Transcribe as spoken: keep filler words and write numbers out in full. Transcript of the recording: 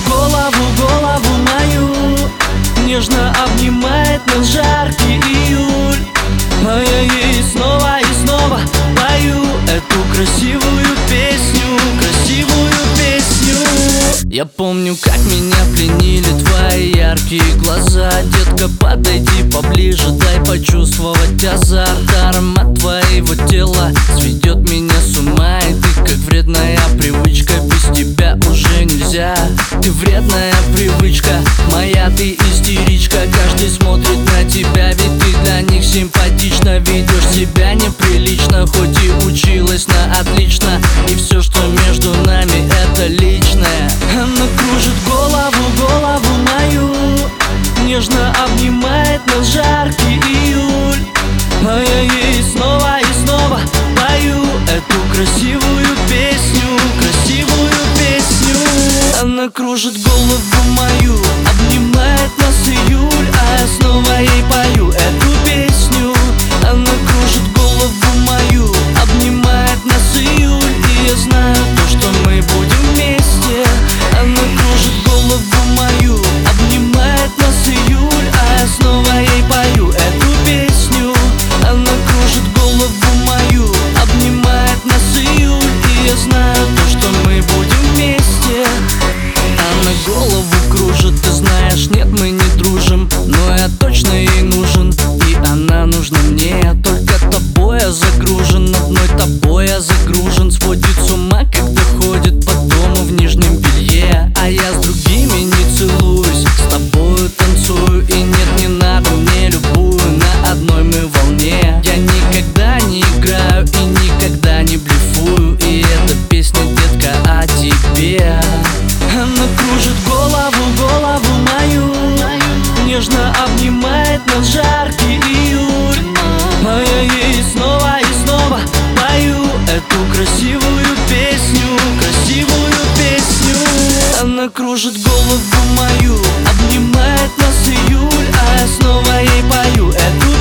голову, голову мою, нежно обнимает нас жаркий июль. А я ей снова и снова пою эту красивую песню, красивую песню. Я помню, как меня пленили твои яркие глаза. Детка, подойди поближе, дай почувствовать азарт. Аромат твоего тела сведет меня с ума. И ты как вредная привычка, без тебя уже нельзя. Ты вредная привычка, моя ты истеричка. Каждый смотрит на тебя, ведь ты для них симпатична. Ведешь себя неприлично, хоть и училась на отлично. И все, что между нами, это личное. Она кружит голову, голову мою, нежно обнимает нас жаркий июль. А я ей снова и снова пою эту красивую песню, красивую песню. Она кружит голову мою, обнимает нас июль. А я снова ей пою эту песню. Она кружит голову мою, обнимает нас июль. И я знаю то, что мы будем вместе. Она кружит голову мою, обнимает нас июль. А я снова ей пою эту песню. Она кружит голову мою, обнимает нас июль. И я знаю то, что мы будем вместе. Она голову кружит, ты знаешь, нет, мы не дружим, но я точно ей нужен, и она нужна мне. Только тобой я загружен, одной тобой я загружен. Сводит с ума, когда ходит по дому в нижнем белье. А я с другими не целуюсь, с тобою танцую. И нет, не надо мне любую, на одной мы волне. Я никогда не играю и никогда не блефую. И эта песня, детка, о тебе. Она кружит голову, голову мою, нежно обнимает нас жаркий июль. А я ей снова и снова пою эту красивую песню, красивую песню. Она кружит голову мою, обнимает нас июль. А я снова ей пою эту